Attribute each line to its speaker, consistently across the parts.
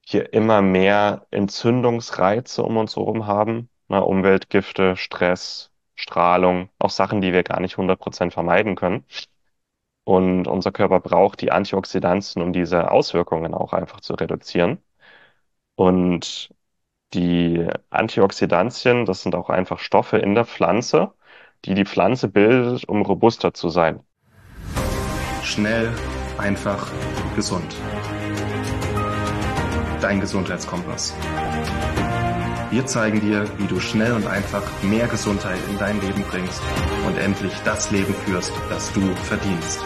Speaker 1: hier immer mehr Entzündungsreize um uns herum haben. Na, Umweltgifte, Stress, Strahlung, auch Sachen, die wir gar nicht 100% vermeiden können. Und unser Körper braucht die Antioxidantien, um diese Auswirkungen auch einfach zu reduzieren. Und die Antioxidantien, das sind auch einfach Stoffe in der Pflanze, die die Pflanze bildet, um robuster zu sein.
Speaker 2: Schnell, einfach, gesund. Dein Gesundheitskompass. Wir zeigen dir, wie du schnell und einfach mehr Gesundheit in dein Leben bringst und endlich das Leben führst, das du verdienst.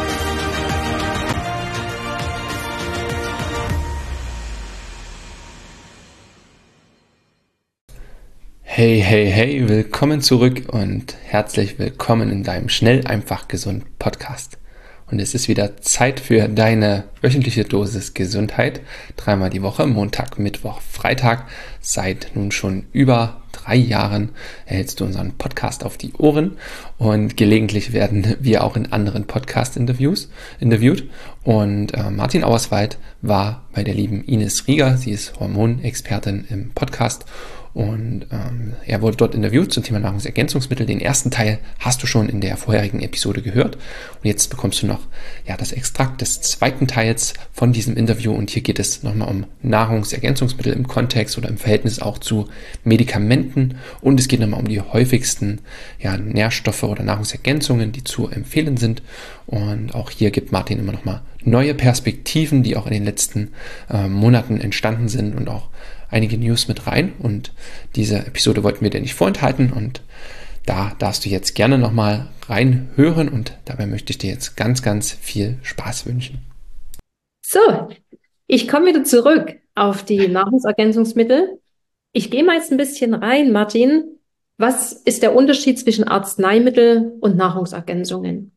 Speaker 3: Hey, hey, hey, willkommen zurück und herzlich willkommen in deinem Schnell, einfach, gesund Podcast. Und es ist wieder Zeit für deine wöchentliche Dosis Gesundheit. Dreimal die Woche, Montag, Mittwoch, Freitag. Seit nun schon über 3 Jahren erhältst du unseren Podcast auf die Ohren und gelegentlich werden wir auch in anderen Podcast-Interviewt. Und Martin Auerswald war bei der lieben Ines Rieger. Sie ist Hormonexpertin im Podcast. Und er wurde dort interviewt zum Thema Nahrungsergänzungsmittel. Den ersten Teil hast du schon in der vorherigen Episode gehört. Und jetzt bekommst du noch das Extrakt des zweiten Teils von diesem Interview. Und hier geht es nochmal um Nahrungsergänzungsmittel im Kontext oder im Verhältnis auch zu Medikamenten. Und es geht nochmal um die häufigsten Nährstoffe oder Nahrungsergänzungen, die zu empfehlen sind. Und auch hier gibt Martin immer nochmal neue Perspektiven, die auch in den letzten Monaten entstanden sind und auch einige News mit rein, und diese Episode wollten wir dir nicht vorenthalten, und da darfst du jetzt gerne nochmal reinhören, und dabei möchte ich dir jetzt ganz, ganz viel Spaß wünschen.
Speaker 4: So, ich komme wieder zurück auf die Nahrungsergänzungsmittel. Ich gehe mal jetzt ein bisschen rein, Martin. Was ist der Unterschied zwischen Arzneimittel und Nahrungsergänzungen?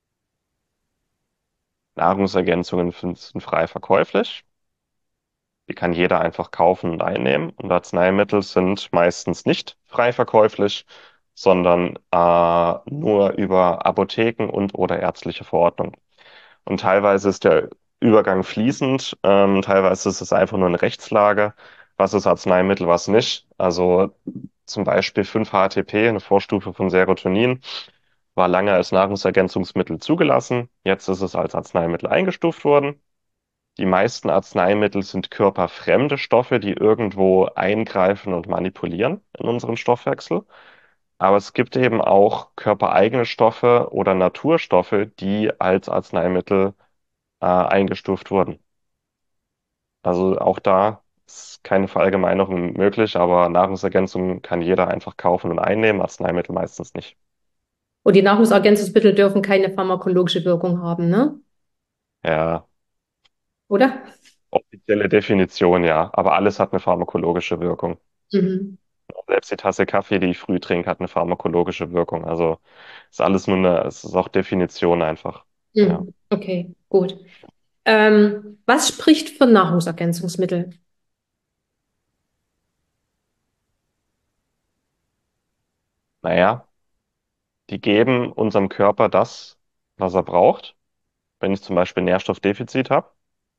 Speaker 1: Nahrungsergänzungen sind frei verkäuflich. Die kann jeder einfach kaufen und einnehmen. Und Arzneimittel sind meistens nicht frei verkäuflich, sondern nur über Apotheken und oder ärztliche Verordnung. Und teilweise ist der Übergang fließend, teilweise ist es einfach nur eine Rechtslage. Was ist Arzneimittel, was nicht? Also zum Beispiel 5-HTP, eine Vorstufe von Serotonin, war lange als Nahrungsergänzungsmittel zugelassen. Jetzt ist es als Arzneimittel eingestuft worden. Die meisten Arzneimittel sind körperfremde Stoffe, die irgendwo eingreifen und manipulieren in unseren Stoffwechsel. Aber es gibt eben auch körpereigene Stoffe oder Naturstoffe, die als Arzneimittel eingestuft wurden. Also auch da ist keine Verallgemeinerung möglich, aber Nahrungsergänzung kann jeder einfach kaufen und einnehmen, Arzneimittel meistens nicht.
Speaker 4: Und die Nahrungsergänzungsmittel dürfen keine pharmakologische Wirkung haben, ne?
Speaker 1: Ja,
Speaker 4: Oder?
Speaker 1: offizielle Definition ja, aber alles hat eine pharmakologische Wirkung.
Speaker 4: Mhm.
Speaker 1: Selbst die Tasse Kaffee, die ich früh trinke, hat eine pharmakologische Wirkung. Also ist alles nur es ist auch Definition einfach. Ja.
Speaker 4: Mhm. Okay, gut. Was spricht für Nahrungsergänzungsmittel?
Speaker 1: Naja, die geben unserem Körper das, was er braucht. Wenn ich zum Beispiel Nährstoffdefizit habe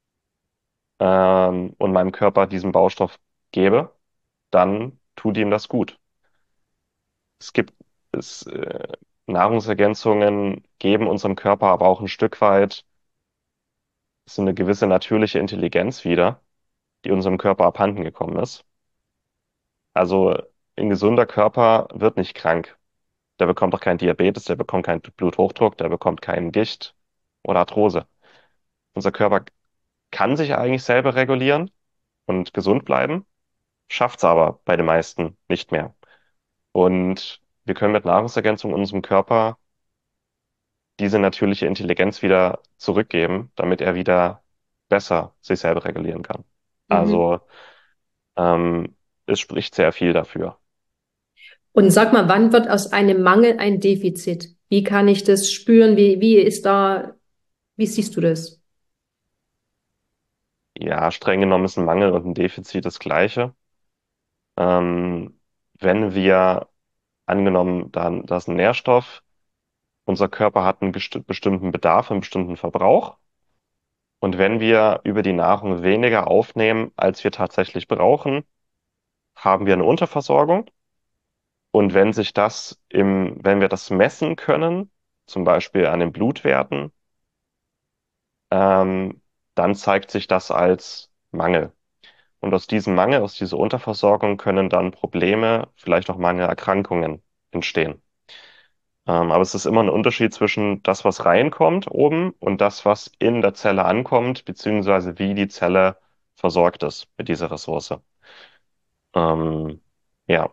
Speaker 1: und meinem Körper diesen Baustoff gebe, dann tut ihm das gut. Es gibt es, Nahrungsergänzungen geben unserem Körper aber auch ein Stück weit so eine gewisse natürliche Intelligenz wieder, die unserem Körper abhanden gekommen ist. Also ein gesunder Körper wird nicht krank. Der bekommt auch keinen Diabetes, der bekommt keinen Bluthochdruck, der bekommt keinen Gicht oder Arthrose. Unser Körper kann sich eigentlich selber regulieren und gesund bleiben, schafft es aber bei den meisten nicht mehr. Und wir können mit Nahrungsergänzung unserem Körper diese natürliche Intelligenz wieder zurückgeben, damit er wieder besser sich selber regulieren kann.
Speaker 4: Mhm.
Speaker 1: Also es spricht sehr viel dafür.
Speaker 4: Und sag mal, wann wird aus einem Mangel ein Defizit? Wie kann ich das spüren? Wie siehst du das?
Speaker 1: Ja, streng genommen ist ein Mangel und ein Defizit das Gleiche. Ähm, wenn wir angenommen, dann, das ist ein Nährstoff, unser Körper hat einen bestimmten Bedarf, einen bestimmten Verbrauch. Und wenn wir über die Nahrung weniger aufnehmen, als wir tatsächlich brauchen, haben wir eine Unterversorgung. Und wenn wir das messen können, zum Beispiel an den Blutwerten, ähm, dann zeigt sich das als Mangel. Und aus diesem Mangel, aus dieser Unterversorgung können dann Probleme, vielleicht auch Mangelerkrankungen entstehen. Aber es ist immer ein Unterschied zwischen das, was reinkommt oben und das, was in der Zelle ankommt, beziehungsweise wie die Zelle versorgt ist mit dieser Ressource. Ähm, ja.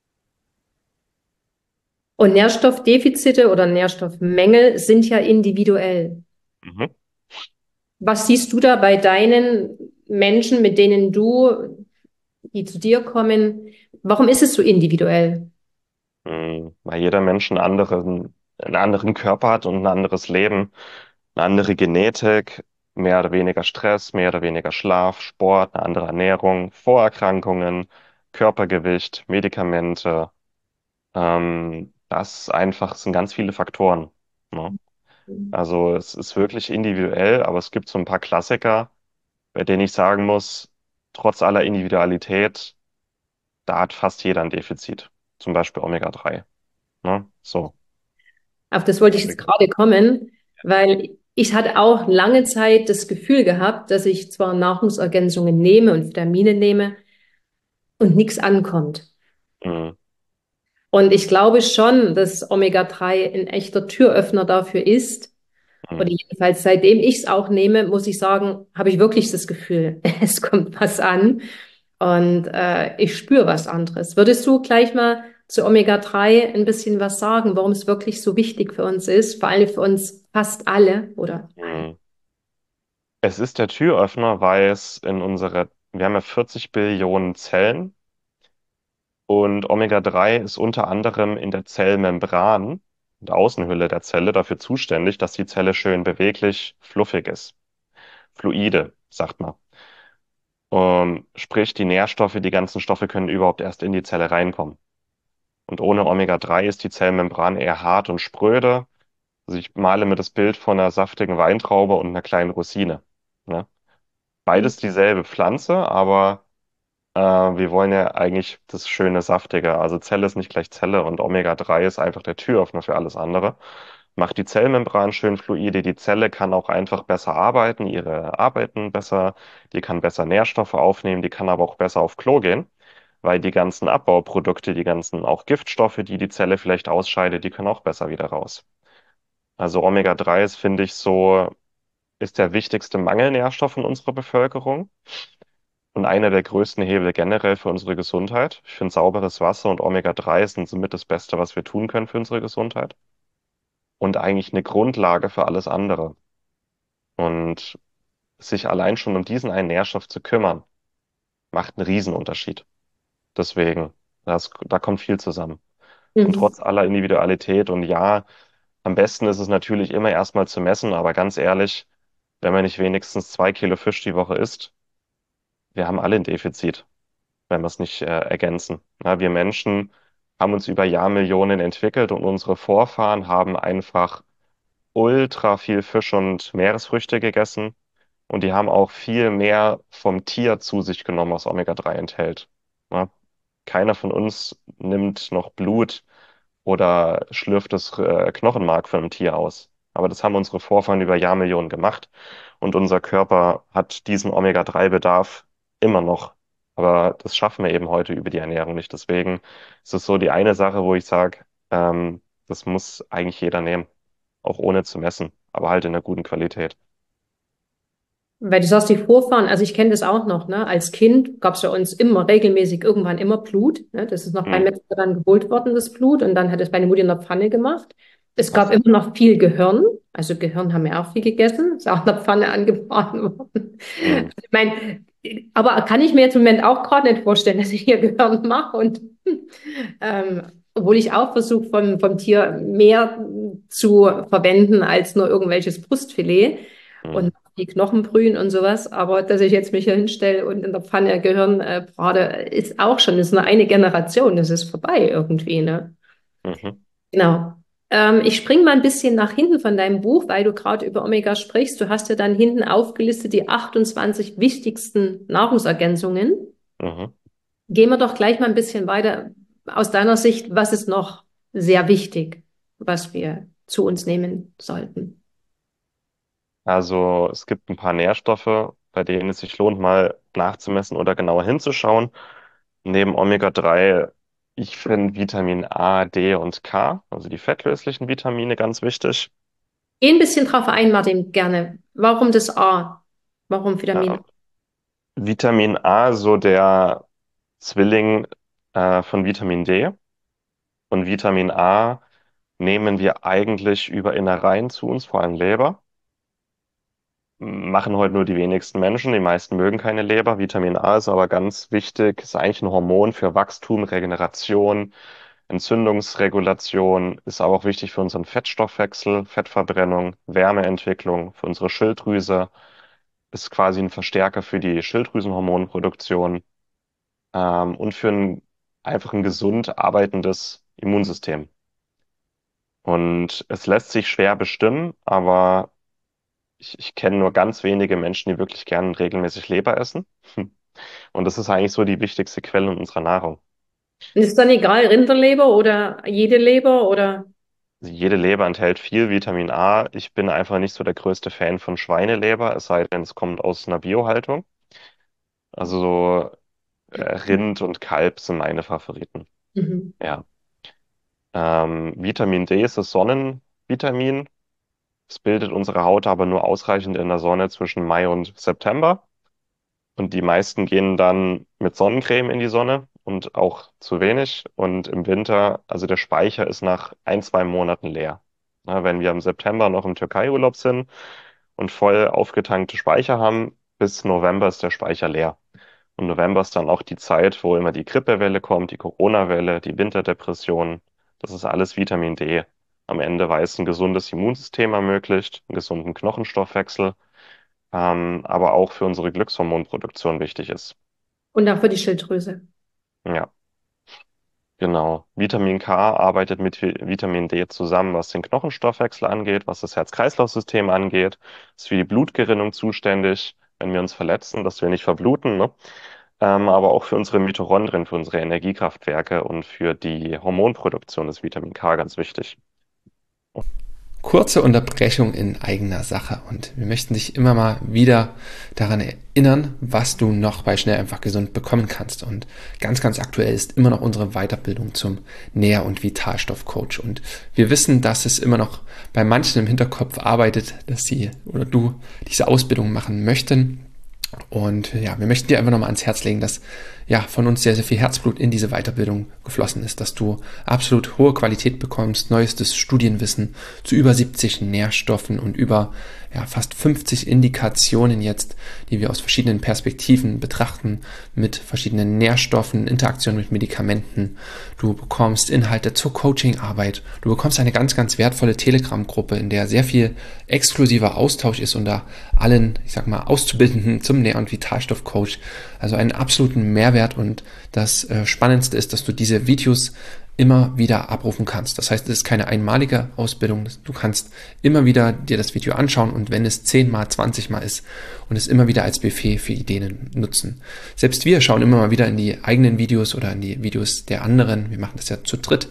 Speaker 4: Und Nährstoffdefizite oder Nährstoffmängel sind ja individuell.
Speaker 1: Mhm.
Speaker 4: Was siehst du da bei deinen Menschen, mit denen die zu dir kommen? Warum ist es so individuell?
Speaker 1: Weil jeder Mensch einen anderen Körper hat und ein anderes Leben, eine andere Genetik, mehr oder weniger Stress, mehr oder weniger Schlaf, Sport, eine andere Ernährung, Vorerkrankungen, Körpergewicht, Medikamente. Das einfach sind ganz viele Faktoren. Ne? Also es ist wirklich individuell, aber es gibt so ein paar Klassiker, bei denen ich sagen muss, trotz aller Individualität, da hat fast jeder ein Defizit. Zum Beispiel Omega-3. Ne? So.
Speaker 4: Auf das wollte ich jetzt gerade kommen, weil ich hatte auch lange Zeit das Gefühl gehabt, dass ich zwar Nahrungsergänzungen nehme und Vitamine nehme und nichts ankommt.
Speaker 1: Mhm.
Speaker 4: Und ich glaube schon, dass Omega-3 ein echter Türöffner dafür ist. Oder
Speaker 1: Mhm.
Speaker 4: jedenfalls seitdem ich es auch nehme, muss ich sagen, habe ich wirklich das Gefühl, es kommt was an und ich spüre was anderes. Würdest du gleich mal zu Omega-3 ein bisschen was sagen, warum es wirklich so wichtig für uns ist, vor allem für uns fast alle oder alle?
Speaker 1: Mhm. Es ist der Türöffner, weil wir haben ja 40 Billionen Zellen und Omega-3 ist unter anderem in der Zellmembran, der Außenhülle der Zelle, dafür zuständig, dass die Zelle schön beweglich, fluffig ist. Fluide, sagt man. Sprich, die Nährstoffe, die ganzen Stoffe können überhaupt erst in die Zelle reinkommen. Und ohne Omega-3 ist die Zellmembran eher hart und spröde. Also ich male mir das Bild von einer saftigen Weintraube und einer kleinen Rosine. Ne? Beides dieselbe Pflanze, aber wir wollen ja eigentlich das schöne Saftige. Also Zelle ist nicht gleich Zelle und Omega-3 ist einfach der Türöffner für alles andere. Macht die Zellmembran schön fluide. Die Zelle kann auch einfach besser arbeiten, ihre Arbeiten besser. Die kann besser Nährstoffe aufnehmen, die kann aber auch besser auf Klo gehen, weil die ganzen Abbauprodukte, die ganzen auch Giftstoffe, die die Zelle vielleicht ausscheidet, die können auch besser wieder raus. Also Omega-3 ist, finde ich, ist der wichtigste Mangelnährstoff in unserer Bevölkerung und einer der größten Hebel generell für unsere Gesundheit. Ich finde, sauberes Wasser und Omega-3 sind somit das Beste, was wir tun können für unsere Gesundheit und eigentlich eine Grundlage für alles andere. Und sich allein schon um diesen einen Nährstoff zu kümmern, macht einen Riesenunterschied. Deswegen, da kommt viel zusammen. Und
Speaker 4: Mhm.
Speaker 1: trotz aller Individualität und ja, am besten ist es natürlich immer erstmal zu messen, aber ganz ehrlich, wenn man nicht wenigstens 2 Kilo Fisch die Woche isst, wir haben alle ein Defizit, wenn wir es nicht ergänzen. Ja, wir Menschen haben uns über Jahrmillionen entwickelt und unsere Vorfahren haben einfach ultra viel Fisch und Meeresfrüchte gegessen und die haben auch viel mehr vom Tier zu sich genommen, was Omega-3 enthält. Ja, keiner von uns nimmt noch Blut oder schlürft das Knochenmark von einem Tier aus. Aber das haben unsere Vorfahren über Jahrmillionen gemacht und unser Körper hat diesen Omega-3-Bedarf immer noch. Aber das schaffen wir eben heute über die Ernährung nicht. Deswegen ist es so die eine Sache, wo ich sage, das muss eigentlich jeder nehmen, auch ohne zu messen, aber halt in einer guten Qualität.
Speaker 4: Weil du sagst, die Vorfahren, also ich kenne das auch noch, ne? Als Kind gab es ja uns immer regelmäßig irgendwann immer Blut. Ne? Das ist noch beim
Speaker 1: Hm.
Speaker 4: Metzger dann geholt worden, das Blut, und dann hat es meine Mutter in der Pfanne gemacht. Es gab
Speaker 1: Was?
Speaker 4: immer noch viel Gehirn, also Gehirn haben wir auch viel gegessen, ist auch in der Pfanne angebraten worden.
Speaker 1: Hm.
Speaker 4: Ich meine, aber kann ich mir jetzt im Moment auch gerade nicht vorstellen, dass ich hier Gehirn mache und obwohl ich auch versuche, vom Tier mehr zu verwenden als nur irgendwelches Brustfilet
Speaker 1: Hm.
Speaker 4: und die Knochenbrühen und sowas. Aber dass ich jetzt mich hier hinstelle und in der Pfanne Gehirn brate, ist auch schon, ist nur eine Generation, das ist vorbei irgendwie, ne?
Speaker 1: Mhm.
Speaker 4: Genau. Ich springe mal ein bisschen nach hinten von deinem Buch, weil du gerade über Omega sprichst. Du hast ja dann hinten aufgelistet die 28 wichtigsten Nahrungsergänzungen.
Speaker 1: Mhm.
Speaker 4: Gehen wir doch gleich mal ein bisschen weiter. Aus deiner Sicht, was ist noch sehr wichtig, was wir zu uns nehmen sollten?
Speaker 1: Also es gibt ein paar Nährstoffe, bei denen es sich lohnt, mal nachzumessen oder genauer hinzuschauen. Neben Omega-3, ich finde Vitamin A, D und K, also die fettlöslichen Vitamine, ganz wichtig.
Speaker 4: Geh ein bisschen drauf ein, Martin, gerne. Warum das A? Warum Vitamin A?
Speaker 1: Ja, Vitamin A, so der Zwilling von Vitamin D. Und Vitamin A nehmen wir eigentlich über Innereien zu uns, vor allem Leber. Machen heute nur die wenigsten Menschen. Die meisten mögen keine Leber. Vitamin A ist aber ganz wichtig. Ist eigentlich ein Hormon für Wachstum, Regeneration, Entzündungsregulation. Ist aber auch wichtig für unseren Fettstoffwechsel, Fettverbrennung, Wärmeentwicklung, für unsere Schilddrüse. Ist quasi ein Verstärker für die Schilddrüsenhormonproduktion, und für einfach ein gesund arbeitendes Immunsystem. Und es lässt sich schwer bestimmen, aber ich kenne nur ganz wenige Menschen, die wirklich gern regelmäßig Leber essen. Und das ist eigentlich so die wichtigste Quelle in unserer Nahrung.
Speaker 4: Und ist dann egal, Rinderleber oder jede Leber oder?
Speaker 1: Also jede Leber enthält viel Vitamin A. Ich bin einfach nicht so der größte Fan von Schweineleber, es sei denn, es kommt aus einer Biohaltung. Also so, Rind und Kalb sind meine Favoriten.
Speaker 4: Mhm.
Speaker 1: Ja. Vitamin D ist das Sonnenvitamin. Es bildet unsere Haut aber nur ausreichend in der Sonne zwischen Mai und September. Und die meisten gehen dann mit Sonnencreme in die Sonne und auch zu wenig. Und im Winter, also der Speicher ist nach ein, zwei Monaten leer. Na, wenn wir im September noch im Türkei-Urlaub sind und voll aufgetankte Speicher haben, bis November ist der Speicher leer. Und November ist dann auch die Zeit, wo immer die Grippewelle kommt, die Corona-Welle, die Winterdepression. Das ist alles Vitamin D am Ende, weil es ein gesundes Immunsystem ermöglicht, einen gesunden Knochenstoffwechsel, aber auch für unsere Glückshormonproduktion wichtig ist.
Speaker 4: Und auch für die Schilddrüse.
Speaker 1: Ja, genau. Vitamin K arbeitet mit Vitamin D zusammen, was den Knochenstoffwechsel angeht, was das Herz-Kreislauf-System angeht, ist für die Blutgerinnung zuständig, wenn wir uns verletzen, dass wir nicht verbluten, ne? Aber auch für unsere Mitochondrien, für unsere Energiekraftwerke und für die Hormonproduktion ist Vitamin K ganz wichtig.
Speaker 3: Kurze Unterbrechung in eigener Sache und wir möchten dich immer mal wieder daran erinnern, was du noch bei Schnell einfach gesund bekommen kannst. Und ganz, ganz aktuell ist immer noch unsere Weiterbildung zum Nähr- und Vitalstoffcoach. Und wir wissen, dass es immer noch bei manchen im Hinterkopf arbeitet, dass sie oder du diese Ausbildung machen möchten. Und ja, wir möchten dir einfach nochmal ans Herz legen, dass ja von uns sehr, sehr viel Herzblut in diese Weiterbildung geflossen ist, dass du absolut hohe Qualität bekommst, neuestes Studienwissen zu über 70 Nährstoffen und über ja, fast 50 Indikationen jetzt, die wir aus verschiedenen Perspektiven betrachten, mit verschiedenen Nährstoffen, Interaktion mit Medikamenten. Du bekommst Inhalte zur Coachingarbeit. Du bekommst eine ganz, ganz wertvolle Telegram-Gruppe, in der sehr viel exklusiver Austausch ist unter allen, ich sag mal, Auszubildenden zum Nähr- und Vitalstoff-Coach. Also einen absoluten Mehrwert und das Spannendste ist, dass du diese Videos immer wieder abrufen kannst. Das heißt, es ist keine einmalige Ausbildung. Du kannst immer wieder dir das Video anschauen und wenn es 10 mal, 20 mal ist und es immer wieder als Buffet für Ideen nutzen. Selbst wir schauen immer mal wieder in die eigenen Videos oder in die Videos der anderen. Wir machen das ja zu dritt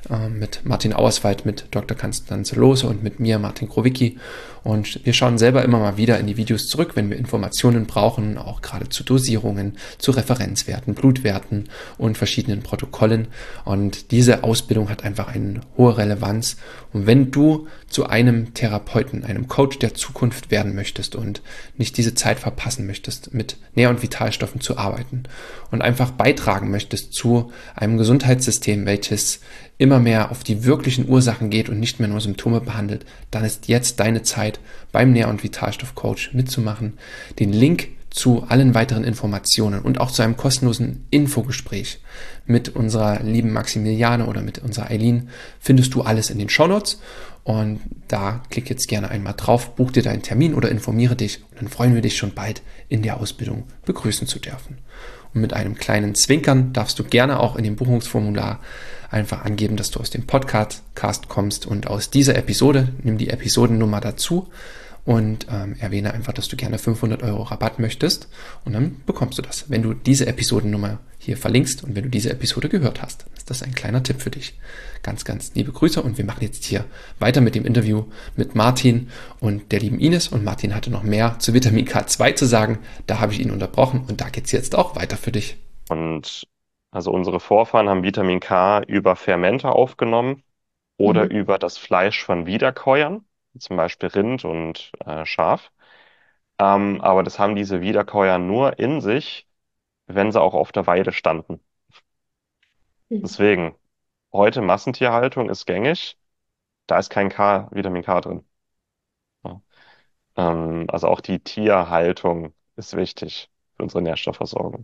Speaker 3: mit Martin Auerswald, mit Dr. Konstanze Lohse und mit mir, Martin Krowicki. Und wir schauen selber immer mal wieder in die Videos zurück, wenn wir Informationen brauchen, auch gerade zu Dosierungen, zu Referenzwerten, Blutwerten und verschiedenen Protokollen. Und diese Ausbildung hat einfach eine hohe Relevanz. Und wenn du zu einem Therapeuten, einem Coach der Zukunft werden möchtest und nicht diese Zeit verpassen möchtest, mit Nähr- und Vitalstoffen zu arbeiten und einfach beitragen möchtest zu einem Gesundheitssystem, welches immer mehr auf die wirklichen Ursachen geht und nicht mehr nur Symptome behandelt, dann ist jetzt deine Zeit, beim Nähr- und Vitalstoff-Coach mitzumachen. Den Link zu allen weiteren Informationen und auch zu einem kostenlosen Infogespräch mit unserer lieben Maximiliane oder mit unserer Eileen findest du alles in den Shownotes. Und da klick jetzt gerne einmal drauf, buch dir deinen Termin oder informiere dich und dann freuen wir dich schon bald in der Ausbildung begrüßen zu dürfen. Und mit einem kleinen Zwinkern darfst du gerne auch in dem Buchungsformular einfach angeben, dass du aus dem Podcast kommst und aus dieser Episode. Nimm die Episodennummer dazu und erwähne einfach, dass du gerne 500 € Rabatt möchtest und dann bekommst du das. Wenn du diese Episodennummer hier verlinkst und wenn du diese Episode gehört hast, ist das ein kleiner Tipp für dich. Ganz, ganz liebe Grüße und wir machen jetzt hier weiter mit dem Interview mit Martin und der lieben Ines. Und Martin hatte noch mehr zu Vitamin K2 zu sagen. Da habe ich ihn unterbrochen und da geht es jetzt auch weiter für dich.
Speaker 1: Und also unsere Vorfahren haben Vitamin K über Fermente aufgenommen oder
Speaker 4: Mhm.
Speaker 1: über das Fleisch von Wiederkäuern, zum Beispiel Rind und Schaf. Aber das haben diese Wiederkäuer nur in sich, wenn sie auch auf der Weide standen.
Speaker 4: Mhm.
Speaker 1: Deswegen, heute Massentierhaltung ist gängig, da ist kein Vitamin K drin. Ja. Also auch die Tierhaltung ist wichtig für unsere Nährstoffversorgung.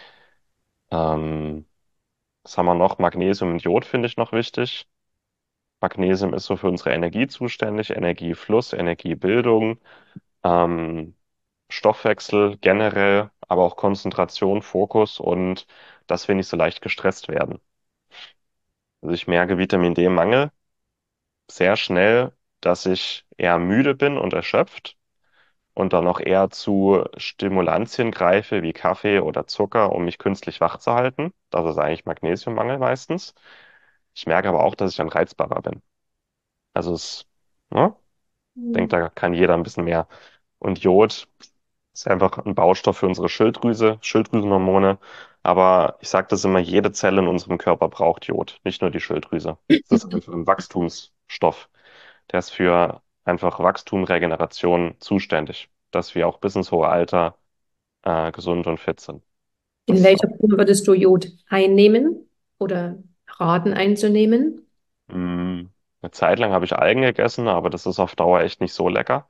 Speaker 1: Ähm, Was haben wir noch? Magnesium und Jod finde ich noch wichtig. Magnesium ist so für unsere Energie zuständig, Energiefluss, Energiebildung, ähm, Stoffwechsel generell, aber auch Konzentration, Fokus und dass wir nicht so leicht gestresst werden. Also ich merke Vitamin D-Mangel sehr schnell, dass ich eher müde bin und erschöpft und dann auch eher zu Stimulantien greife, wie Kaffee oder Zucker, um mich künstlich wach zu halten. Das ist eigentlich Magnesiummangel meistens. Ich merke aber auch, dass ich dann reizbarer bin. Also ne? Ich denke, da kann jeder ein bisschen mehr. Und Jod ist einfach ein Baustoff für unsere Schilddrüse, Schilddrüsenhormone. Aber ich sage das immer, jede Zelle in unserem Körper braucht Jod, nicht nur die Schilddrüse. Das ist einfach ein Wachstumsstoff. Der ist für einfach Wachstum, Regeneration zuständig, dass wir auch bis ins hohe Alter gesund und fit sind.
Speaker 4: In
Speaker 1: Das ist
Speaker 4: welcher Form würdest du Jod einnehmen oder raten einzunehmen?
Speaker 1: eine Zeit lang habe ich Algen gegessen, aber das ist auf Dauer echt nicht so lecker.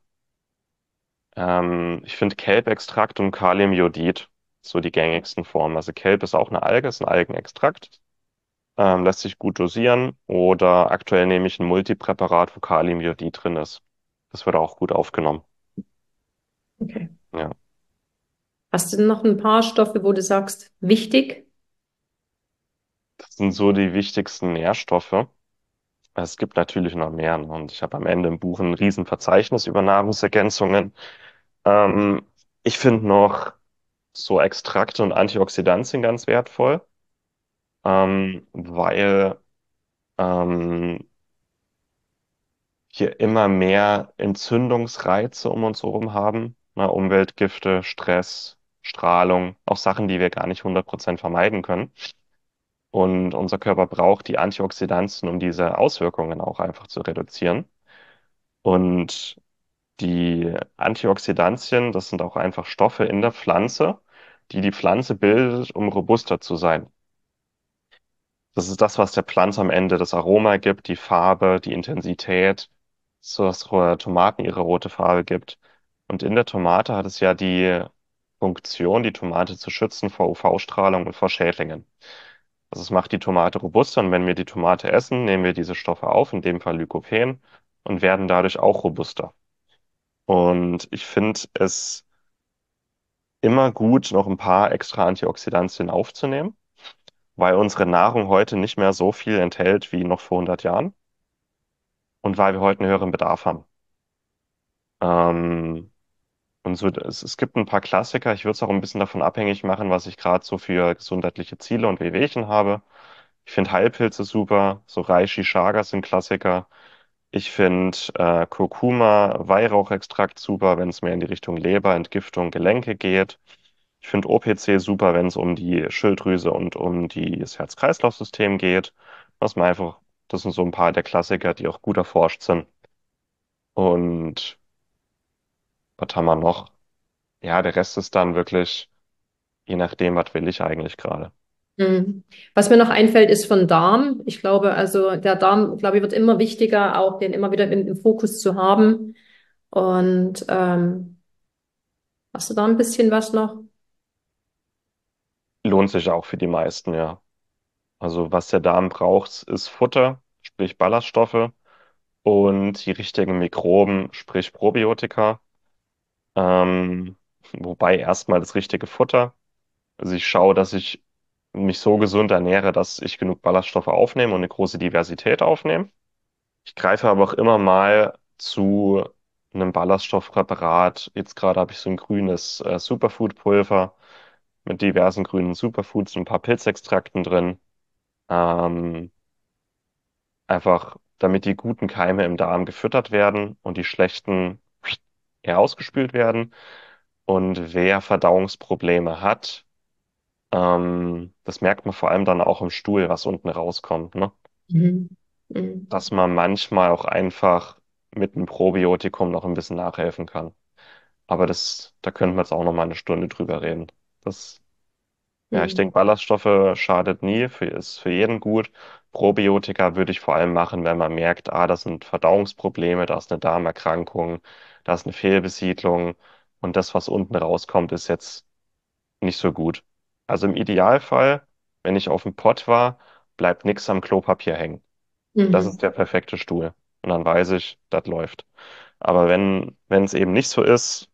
Speaker 1: Ich finde Kelbextrakt und Kaliumjodid so die gängigsten Formen. Also Kelb ist auch eine Alge, ist ein Algenextrakt, lässt sich gut dosieren. Oder aktuell nehme ich ein Multipräparat, wo Kaliumjodid drin ist. Das wird auch gut aufgenommen.
Speaker 4: Okay.
Speaker 1: Ja.
Speaker 4: Hast du denn noch ein paar Stoffe, wo du sagst, wichtig?
Speaker 1: Das sind so die wichtigsten Nährstoffe. Es gibt natürlich noch mehr, ne? Und ich habe am Ende im Buch ein Riesenverzeichnis über Nahrungsergänzungen. Ähm, Ich finde noch so Extrakte und Antioxidantien ganz wertvoll, weil ähm, hier immer mehr Entzündungsreize um uns herum haben. Ne? Umweltgifte, Stress, Strahlung, auch Sachen, die wir gar nicht 100% vermeiden können. Und unser Körper braucht die Antioxidantien, um diese Auswirkungen auch einfach zu reduzieren. Und die Antioxidantien, das sind auch einfach Stoffe in der Pflanze, die die Pflanze bildet, um robuster zu sein. Das ist das, was der Pflanze am Ende das Aroma gibt, die Farbe, die Intensität, so dass Tomaten ihre rote Farbe gibt. Und in der Tomate hat es ja die Funktion, die Tomate zu schützen vor UV-Strahlung und vor Schädlingen. Also es macht die Tomate robuster und wenn wir die Tomate essen, nehmen wir diese Stoffe auf, in dem Fall Lycopen, und werden dadurch auch robuster. Und ich finde es immer gut, noch ein paar extra Antioxidantien aufzunehmen, weil unsere Nahrung heute nicht mehr so viel enthält wie noch vor 100 Jahren und weil wir heute einen höheren Bedarf haben. Ähm, und so, es gibt ein paar Klassiker. Ich würde es auch ein bisschen davon abhängig machen, was ich gerade so für gesundheitliche Ziele und Wehwehchen habe. Ich finde Heilpilze super, so Reishi, Chaga sind Klassiker. Ich finde Kurkuma, Weihrauchextrakt super, wenn es mehr in die Richtung Leber, Entgiftung, Gelenke geht. Ich finde OPC super, wenn es um die Schilddrüse und um das Herz-Kreislauf-System geht. Was man einfach, das sind so ein paar der Klassiker, die auch gut erforscht sind. Und was haben wir noch? Ja, der Rest ist dann wirklich, je nachdem, was will ich eigentlich gerade.
Speaker 4: Mhm. Was mir noch einfällt, ist von Darm. Ich glaube, also der Darm, glaube ich, wird immer wichtiger, auch den immer wieder im Fokus zu haben. Und hast du da ein bisschen was noch?
Speaker 1: Lohnt sich auch für die meisten, ja. Also was der Darm braucht, ist Futter, sprich Ballaststoffe und die richtigen Mikroben, sprich Probiotika. Ähm, Wobei erstmal das richtige Futter. Also ich schaue, dass ich mich so gesund ernähre, dass ich genug Ballaststoffe aufnehme und eine große Diversität aufnehme. Ich greife aber auch immer mal zu einem Ballaststoffpräparat. Jetzt gerade habe ich so ein grünes Superfood-Pulver mit diversen grünen Superfoods, ein paar Pilzextrakten drin. Ähm, Einfach, damit die guten Keime im Darm gefüttert werden und die schlechten eher ausgespült werden. Und wer Verdauungsprobleme hat, das merkt man vor allem dann auch im Stuhl, was unten rauskommt, ne?
Speaker 4: Mhm. Mhm.
Speaker 1: Dass man manchmal auch einfach mit einem Probiotikum noch ein bisschen nachhelfen kann. Aber da könnten wir jetzt auch noch mal eine Stunde drüber reden. Das, ja, ich
Speaker 4: Mhm.
Speaker 1: denke, Ballaststoffe schadet nie, ist für jeden gut. Probiotika würde ich vor allem machen, wenn man merkt, das sind Verdauungsprobleme, da ist eine Darmerkrankung, da ist eine Fehlbesiedlung und das, was unten rauskommt, ist jetzt nicht so gut. Also im Idealfall, wenn ich auf dem Pott war, bleibt nichts am Klopapier hängen. Das
Speaker 4: Mhm.
Speaker 1: ist der perfekte Stuhl. Und dann weiß ich, das läuft. Aber wenn es eben nicht so ist,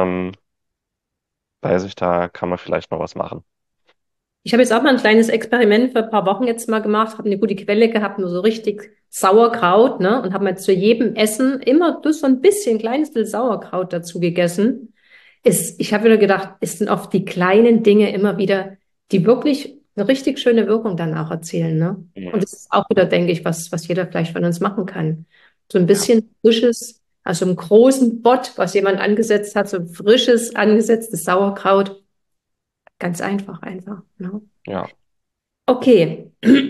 Speaker 1: weiß ich, da kann man vielleicht noch was machen.
Speaker 4: Ich habe jetzt auch mal ein kleines Experiment für ein paar Wochen jetzt mal gemacht, habe eine gute Quelle gehabt, nur so richtig Sauerkraut, ne? Und habe mir zu jedem Essen immer bloß so ein bisschen, kleines bisschen Sauerkraut dazu gegessen. Ich habe wieder gedacht, es sind oft die kleinen Dinge immer wieder, die wirklich eine richtig schöne Wirkung danach erzielen, ne? Und
Speaker 1: Mhm.
Speaker 4: das ist auch wieder, denke ich, was jeder vielleicht von uns machen kann. So ein
Speaker 1: Ja,
Speaker 4: bisschen frisches, also einen großen Bott, was jemand angesetzt hat, so ein frisches, angesetztes Sauerkraut. Ganz einfach, ne?
Speaker 1: ja.
Speaker 4: Okay.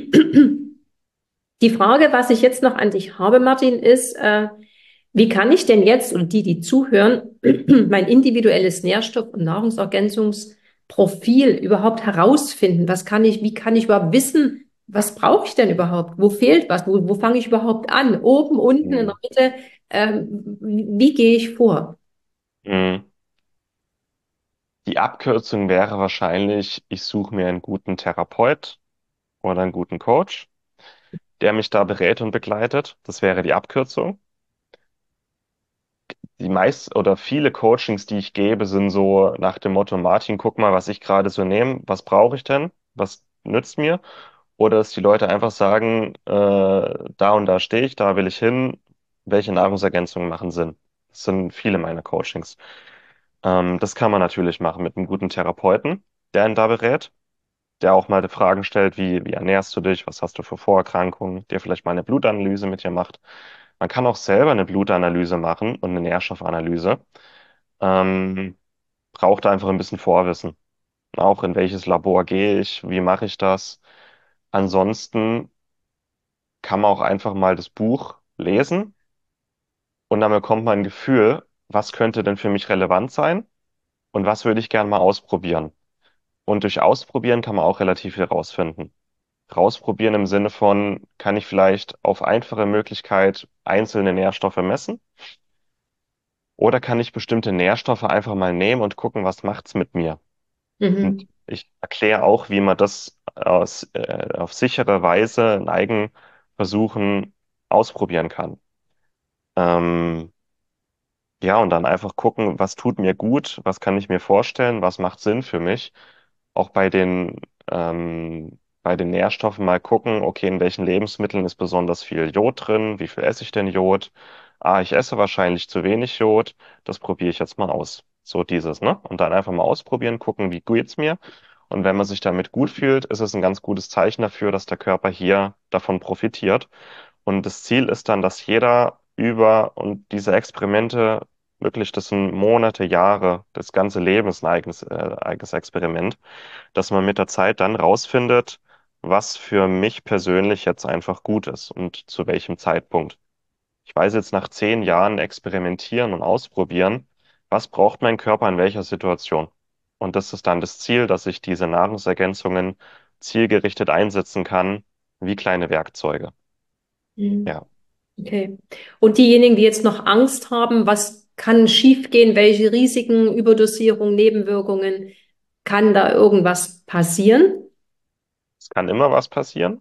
Speaker 4: Die Frage, was ich jetzt noch an dich habe, Martin, ist, wie kann ich denn jetzt und die zuhören, mein individuelles Nährstoff- und Nahrungsergänzungsprofil überhaupt herausfinden? Wie kann ich überhaupt wissen, was brauche ich denn überhaupt? Wo fehlt was? Wo fange ich überhaupt an? Oben, unten, in der
Speaker 1: Mhm.
Speaker 4: Mitte? Wie gehe ich vor?
Speaker 1: Mhm. Die Abkürzung wäre wahrscheinlich, ich suche mir einen guten Therapeut oder einen guten Coach, der mich da berät und begleitet. Das wäre die Abkürzung. Die meist oder viele Coachings, die ich gebe, sind so nach dem Motto, Martin, guck mal, was ich gerade so nehme. Was brauche ich denn? Was nützt mir? Oder dass die Leute einfach sagen, da und da stehe ich, da will ich hin. Welche Nahrungsergänzungen machen Sinn? Das sind viele meiner Coachings. Das kann man natürlich machen mit einem guten Therapeuten, der ihn da berät, der auch mal die Fragen stellt, wie ernährst du dich, was hast du für Vorerkrankungen, der vielleicht mal eine Blutanalyse mit dir macht. Man kann auch selber eine Blutanalyse machen und eine Nährstoffanalyse. Ähm, Braucht einfach ein bisschen Vorwissen. Auch in welches Labor gehe ich, wie mache ich das. Ansonsten kann man auch einfach mal das Buch lesen und dann bekommt man ein Gefühl, was könnte denn für mich relevant sein und was würde ich gerne mal ausprobieren. Und durch Ausprobieren kann man auch relativ viel rausfinden. Rausprobieren im Sinne von, kann ich vielleicht auf einfache Möglichkeit einzelne Nährstoffe messen? Oder kann ich bestimmte Nährstoffe einfach mal nehmen und gucken, was macht's mit mir? Und
Speaker 4: Mhm.
Speaker 1: ich erkläre auch, wie man das auf sichere Weise in Eigenversuchen ausprobieren kann. Ähm, ja, und dann einfach gucken, was tut mir gut, was kann ich mir vorstellen, was macht Sinn für mich. Auch bei den Nährstoffen mal gucken, okay, in welchen Lebensmitteln ist besonders viel Jod drin, wie viel esse ich denn Jod? Ich esse wahrscheinlich zu wenig Jod, das probiere ich jetzt mal aus. So dieses, ne? Und dann einfach mal ausprobieren, gucken, wie geht's mir. Und wenn man sich damit gut fühlt, ist es ein ganz gutes Zeichen dafür, dass der Körper hier davon profitiert. Und das Ziel ist dann, dass jeder und diese Experimente wirklich, das sind Monate, Jahre, das ganze Leben ist ein eigenes Experiment, dass man mit der Zeit dann rausfindet, was für mich persönlich jetzt einfach gut ist und zu welchem Zeitpunkt. Ich weiß jetzt nach 10 Jahren experimentieren und ausprobieren, was braucht mein Körper in welcher Situation. Und das ist dann das Ziel, dass ich diese Nahrungsergänzungen zielgerichtet einsetzen kann, wie kleine Werkzeuge.
Speaker 4: Mhm.
Speaker 1: Ja.
Speaker 4: Okay. Und diejenigen, die jetzt noch Angst haben, was kann schiefgehen, welche Risiken, Überdosierung, Nebenwirkungen, kann da irgendwas passieren?
Speaker 1: Es kann immer was passieren,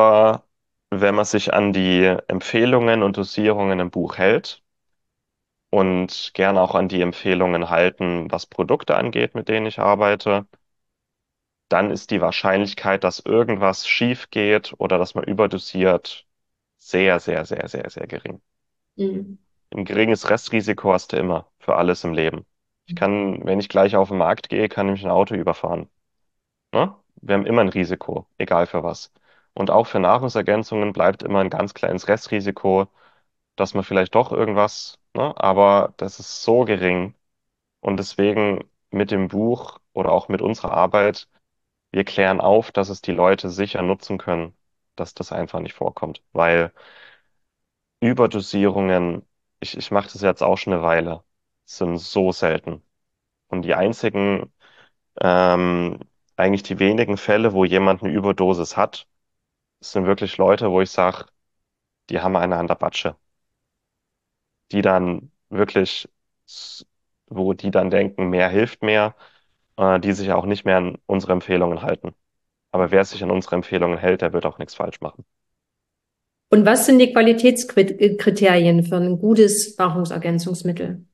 Speaker 1: aber wenn man sich an die Empfehlungen und Dosierungen im Buch hält und gerne auch an die Empfehlungen halten, was Produkte angeht, mit denen ich arbeite. Dann ist die Wahrscheinlichkeit, dass irgendwas schief geht oder dass man überdosiert, sehr, sehr, sehr, sehr, sehr gering.
Speaker 4: Mhm.
Speaker 1: Ein geringes Restrisiko hast du immer für alles im Leben. Ich kann, wenn ich gleich auf den Markt gehe, kann ich ein Auto überfahren. Ne? Wir haben immer ein Risiko, egal für was. Und auch für Nahrungsergänzungen bleibt immer ein ganz kleines Restrisiko, dass man vielleicht doch irgendwas, ne? Aber das ist so gering. Und deswegen mit dem Buch oder auch mit unserer Arbeit, wir klären auf, dass es die Leute sicher nutzen können, dass das einfach nicht vorkommt. Weil Überdosierungen, ich mache das jetzt auch schon eine Weile, sind so selten. Und die einzigen, ähm, eigentlich die wenigen Fälle, wo jemand eine Überdosis hat, sind wirklich Leute, wo ich sage, die haben eine an der Batsche, die dann wirklich, s- wo die dann denken, mehr hilft mehr, die sich auch nicht mehr an unsere Empfehlungen halten. Aber wer sich an unsere Empfehlungen hält, der wird auch nichts falsch machen.
Speaker 4: Und was sind die Qualitätskriterien für ein gutes Nahrungsergänzungsmittel?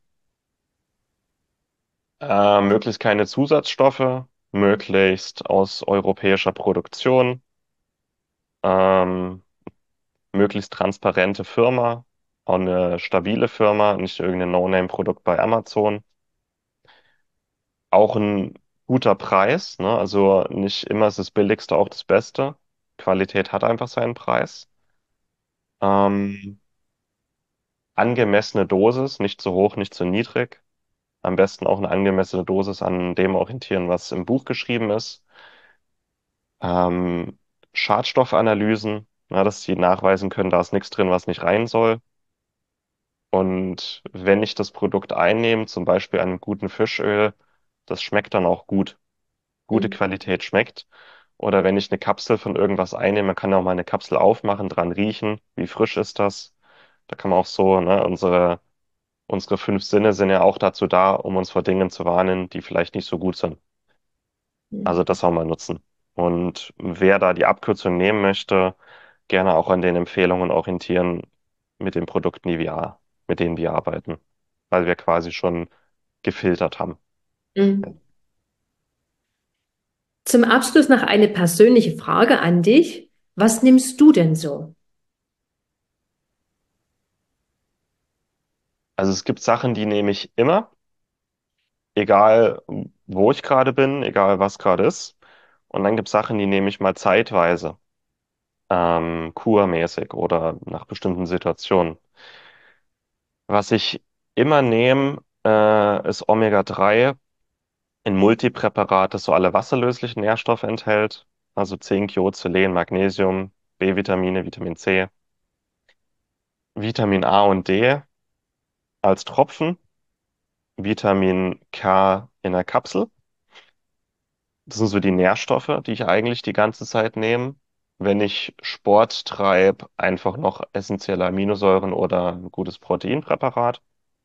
Speaker 1: Möglichst keine Zusatzstoffe, möglichst aus europäischer Produktion, ähm, möglichst transparente Firma, auch eine stabile Firma, nicht irgendein No-Name-Produkt bei Amazon. Auch ein guter Preis, ne? Also nicht immer ist das Billigste auch das Beste. Qualität hat einfach seinen Preis. Ähm, Angemessene Dosis, nicht zu hoch, nicht zu niedrig. Am besten auch eine angemessene Dosis an dem orientieren, was im Buch geschrieben ist. Ähm, Schadstoffanalysen, na, dass sie nachweisen können, da ist nichts drin, was nicht rein soll. Und wenn ich das Produkt einnehme, zum Beispiel an einem guten Fischöl, das schmeckt dann auch gut. Gute
Speaker 4: Mhm.
Speaker 1: Qualität schmeckt. Oder wenn ich eine Kapsel von irgendwas einnehme, man kann ja auch mal eine Kapsel aufmachen, dran riechen, wie frisch ist das. Da kann man auch so, ne, unsere fünf Sinne sind ja auch dazu da, um uns vor Dingen zu warnen, die vielleicht nicht so gut sind. Also das auch mal nutzen. Und wer da die Abkürzung nehmen möchte, gerne auch an den Empfehlungen orientieren mit den Produkten, mit denen wir arbeiten, weil wir quasi schon gefiltert haben.
Speaker 4: Mhm. Zum Abschluss noch eine persönliche Frage an dich. Was nimmst du denn so?
Speaker 1: Also es gibt Sachen, die nehme ich immer, egal wo ich gerade bin, egal was gerade ist. Und dann gibt es Sachen, die nehme ich mal zeitweise, kurmäßig oder nach bestimmten Situationen. Was ich immer nehme, ist Omega-3 in Multipräparat, das so alle wasserlöslichen Nährstoffe enthält. Also Zink, Jod, Selen, Magnesium, B-Vitamine, Vitamin C, Vitamin A und D als Tropfen, Vitamin K in der Kapsel. Das sind so die Nährstoffe, die ich eigentlich die ganze Zeit nehme. Wenn ich Sport treibe, einfach noch essentielle Aminosäuren oder ein gutes Proteinpräparat.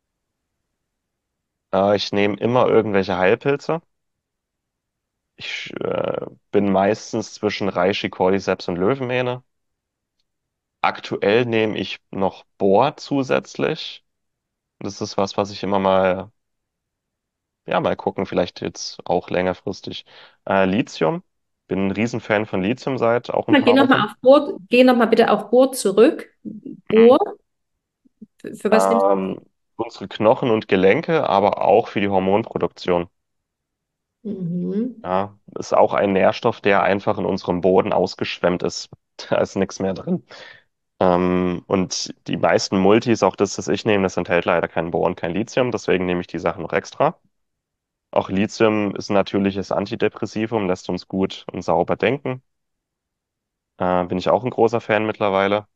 Speaker 1: Ich nehme immer irgendwelche Heilpilze. Ich bin meistens zwischen Reishi, Cordyceps und Löwenmähne. Aktuell nehme ich noch Bor zusätzlich. Das ist was, was ich immer mal, ja, mal gucken, vielleicht jetzt auch längerfristig. Lithium. Bin ein Riesenfan von Lithium seit auch ein
Speaker 4: Geh
Speaker 1: paar
Speaker 4: nochmal
Speaker 1: Wochen.
Speaker 4: auf Bohr, geh nochmal bitte auf Bohr zurück. Bohr, für was nimmst
Speaker 1: Ähm, Unsere Knochen und Gelenke, aber auch für die Hormonproduktion.
Speaker 4: du? Mhm.
Speaker 1: Ja, ist auch ein Nährstoff, der einfach in unserem Boden ausgeschwemmt ist. Da ist nichts mehr drin. Und die meisten Multis, auch das ich nehme, das enthält leider kein Bohr und kein Lithium, deswegen nehme ich die Sachen noch extra. Auch Lithium ist ein natürliches Antidepressivum, lässt uns gut und sauber denken. Bin ich auch ein großer Fan mittlerweile.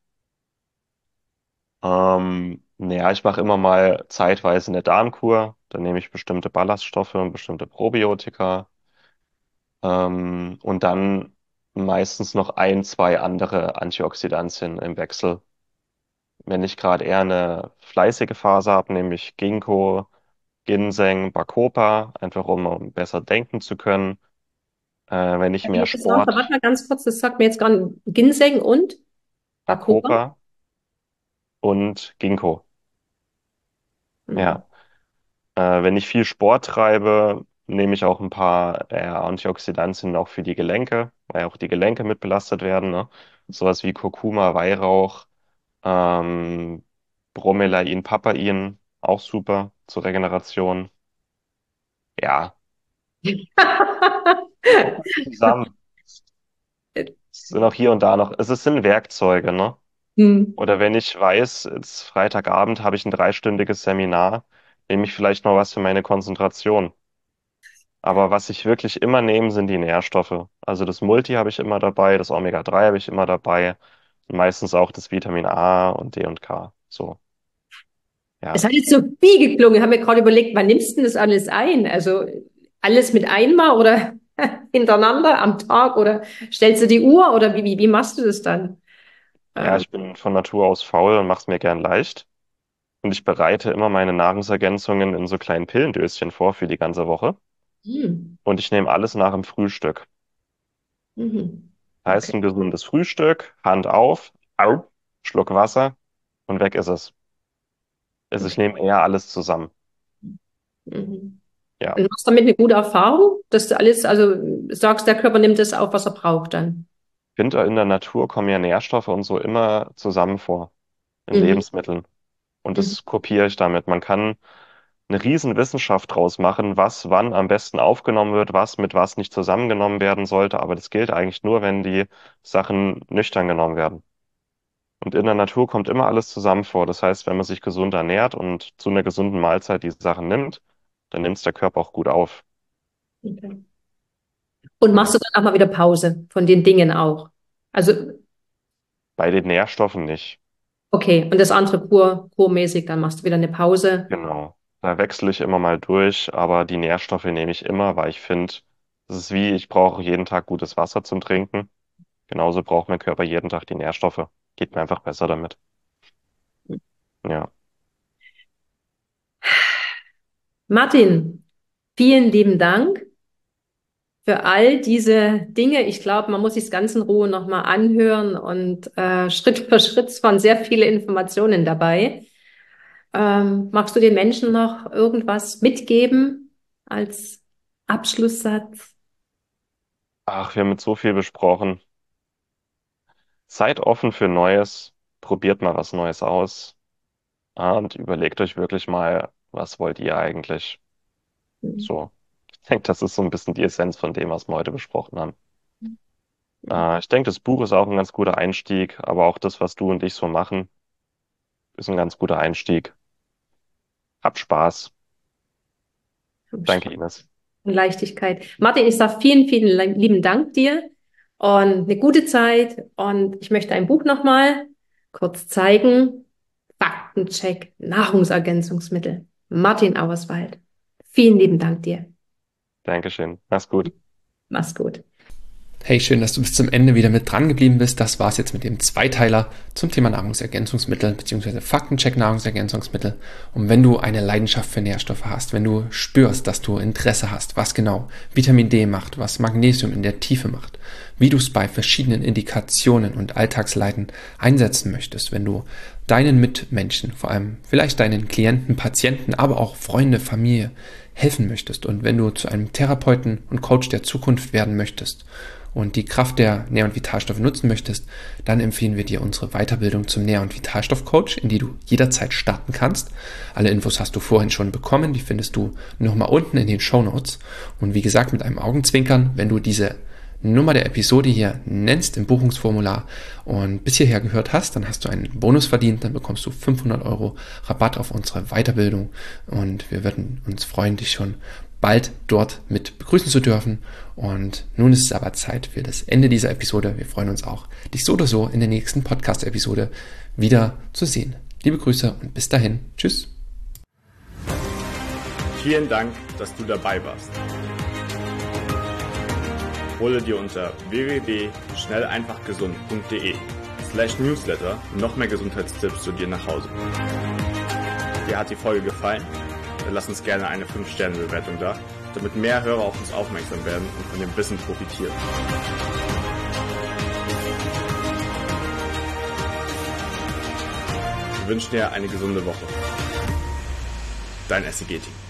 Speaker 1: Naja, ich mache immer mal zeitweise eine Darmkur. Da nehme ich bestimmte Ballaststoffe und bestimmte Probiotika. Und dann meistens noch ein, zwei andere Antioxidantien im Wechsel. Wenn ich gerade eher eine fleißige Phase habe, nehme ich Ginkgo, Ginseng, Bacopa, einfach um besser denken zu können. Wenn ich
Speaker 4: Wie
Speaker 1: mehr
Speaker 4: ist das noch? Warte
Speaker 1: Sport,
Speaker 4: mal ganz kurz, das sagt mir jetzt gerade Ginseng und Bacopa.
Speaker 1: Bacopa und Ginkgo. Ja. Wenn ich viel Sport treibe, nehme ich auch ein paar Antioxidantien auch für die Gelenke, weil auch die Gelenke mit belastet werden, ne? Sowas wie Kurkuma, Weihrauch, ähm, Bromelain, Papain, auch super zur Regeneration. Ja, kommt alles zusammen. Es sind auch hier und da noch, es sind Werkzeuge, ne?
Speaker 4: Hm.
Speaker 1: Oder wenn ich weiß, jetzt Freitagabend habe ich ein dreistündiges Seminar, nehme ich vielleicht noch was für meine Konzentration. Aber was ich wirklich immer nehme, sind die Nährstoffe. Also das Multi habe ich immer dabei, das Omega-3 habe ich immer dabei. Und meistens auch das Vitamin A und D und K. So,
Speaker 4: Es
Speaker 1: ja.
Speaker 4: hat jetzt so viel geklungen. Ich habe mir gerade überlegt, wann nimmst du denn das alles ein? Also alles mit einmal oder hintereinander am Tag oder stellst du die Uhr oder wie machst du das dann?
Speaker 1: Ja,
Speaker 4: Ähm,
Speaker 1: ich bin von Natur aus faul und mache es mir gern leicht. Und ich bereite immer meine Nahrungsergänzungen in so kleinen Pillendöschen vor für die ganze Woche.
Speaker 4: hm,
Speaker 1: Und ich nehme alles nach dem Frühstück.
Speaker 4: mhm.
Speaker 1: Heißt
Speaker 4: Okay,
Speaker 1: ein gesundes Frühstück, Hand auf, au, Schluck Wasser und weg ist es. Also ich
Speaker 4: okay.
Speaker 1: nehme eher alles zusammen.
Speaker 4: Mhm.
Speaker 1: Ja.
Speaker 4: Und machst damit eine gute Erfahrung, dass du alles, also sagst, der Körper nimmt das auf, was er braucht dann.
Speaker 1: Ich finde, in der Natur kommen ja Nährstoffe und so immer zusammen vor, in
Speaker 4: Mhm.
Speaker 1: Lebensmitteln. Und
Speaker 4: Mhm.
Speaker 1: das kopiere ich damit. Man kann eine riesen Wissenschaft draus machen, was wann am besten aufgenommen wird, was mit was nicht zusammengenommen werden sollte. Aber das gilt eigentlich nur, wenn die Sachen nüchtern genommen werden. Und in der Natur kommt immer alles zusammen vor. Das heißt, wenn man sich gesund ernährt und zu einer gesunden Mahlzeit die Sachen nimmt, dann nimmt es der Körper auch gut auf.
Speaker 4: Okay. Und
Speaker 1: Ja.
Speaker 4: machst du dann auch mal wieder Pause von den Dingen auch? Also,
Speaker 1: Bei den Nährstoffen nicht.
Speaker 4: okay, und das andere kurmäßig, dann machst du wieder eine Pause.
Speaker 1: Genau. Da wechsle ich immer mal durch, aber die Nährstoffe nehme ich immer, weil ich finde, das ist wie, ich brauche jeden Tag gutes Wasser zum Trinken. Genauso braucht mein Körper jeden Tag die Nährstoffe. Geht mir einfach besser damit. Ja,
Speaker 4: Martin, vielen lieben Dank für all diese Dinge. Ich glaube, man muss sich das ganz in Ruhe nochmal anhören und Schritt für Schritt waren sehr viele Informationen dabei. Magst du den Menschen noch irgendwas mitgeben als Abschlusssatz?
Speaker 1: ach, wir haben jetzt so viel besprochen. Seid offen für Neues, probiert mal was Neues aus, und überlegt euch wirklich mal, was wollt ihr eigentlich? So, ich denke, das ist so ein bisschen die Essenz von dem, was wir heute besprochen haben. Ich denke, das Buch ist auch ein ganz guter Einstieg, aber auch das, was du und ich so machen, ist ein ganz guter Einstieg. Habt Spaß. Danke, Ines.
Speaker 4: Und Leichtigkeit. Martin, ich sage vielen, vielen lieben Dank dir und eine gute Zeit. Und ich möchte ein Buch nochmal kurz zeigen. Faktencheck Nahrungsergänzungsmittel. Martin Auerswald. Vielen lieben Dank dir.
Speaker 1: Dankeschön. Mach's gut.
Speaker 4: Mach's gut.
Speaker 3: Hey, schön, dass du bis zum Ende wieder mit dran geblieben bist. Das war's jetzt mit dem Zweiteiler zum Thema Nahrungsergänzungsmittel bzw. Faktencheck Nahrungsergänzungsmittel. Und wenn du eine Leidenschaft für Nährstoffe hast, wenn du spürst, dass du Interesse hast, was genau Vitamin D macht, was Magnesium in der Tiefe macht, wie du es bei verschiedenen Indikationen und Alltagsleiden einsetzen möchtest, wenn du deinen Mitmenschen, vor allem vielleicht deinen Klienten, Patienten, aber auch Freunde, Familie helfen möchtest und wenn du zu einem Therapeuten und Coach der Zukunft werden möchtest und die Kraft der Nähr- und Vitalstoffe nutzen möchtest, dann empfehlen wir dir unsere Weiterbildung zum Nähr- und Vitalstoff-Coach, in die du jederzeit starten kannst. Alle Infos hast du vorhin schon bekommen, die findest du nochmal unten in den Shownotes. Und wie gesagt, mit einem Augenzwinkern, wenn du diese Nummer der Episode hier nennst im Buchungsformular und bis hierher gehört hast, dann hast du einen Bonus verdient, dann bekommst du 500 Euro Rabatt auf unsere Weiterbildung und wir würden uns freuen, dich schon bald dort mit begrüßen zu dürfen. Und nun ist es aber Zeit für das Ende dieser Episode. Wir freuen uns auch, dich so oder so in der nächsten Podcast-Episode wieder zu sehen. Liebe Grüße und bis dahin. Tschüss.
Speaker 5: Vielen Dank, dass du dabei warst. Hole dir unter www.schnelleinfachgesund.de/Newsletter noch mehr Gesundheitstipps zu dir nach Hause. Dir hat die Folge gefallen? Dann lass uns gerne eine 5-Sterne-Bewertung da, damit mehr Hörer auf uns aufmerksam werden und von dem Wissen profitieren. Wir wünschen dir eine gesunde Woche. dein SEG-Team.